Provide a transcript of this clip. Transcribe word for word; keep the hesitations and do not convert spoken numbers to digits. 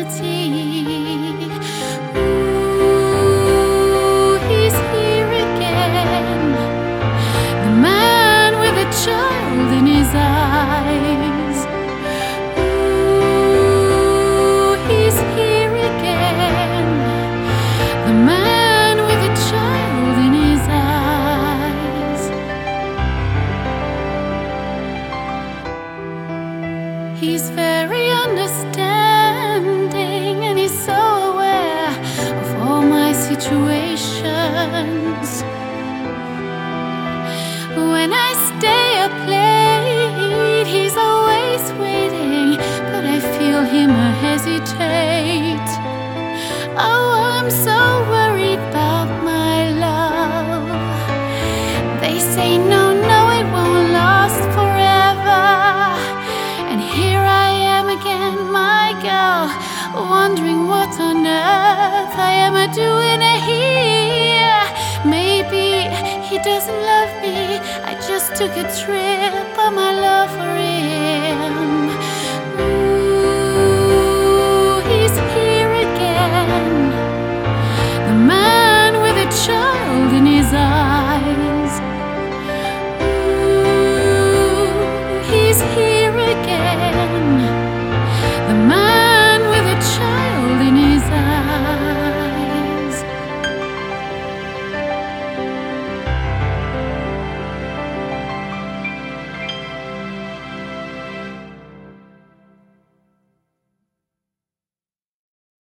reality. Ooh, he's here again, the man with a child in his eyes. Ooh, he's here again, the man with a child in his eyes. He's very understanding, and he's so aware of all my situations. When I stay up late, he's always waiting, but I feel him hesitate. Oh, I'm so worried about my love. They say no, no, it won't last forever. And here I am again, my girl, wondering what on earth I am doing here. Maybe he doesn't love me, I just took a trip on my love for him.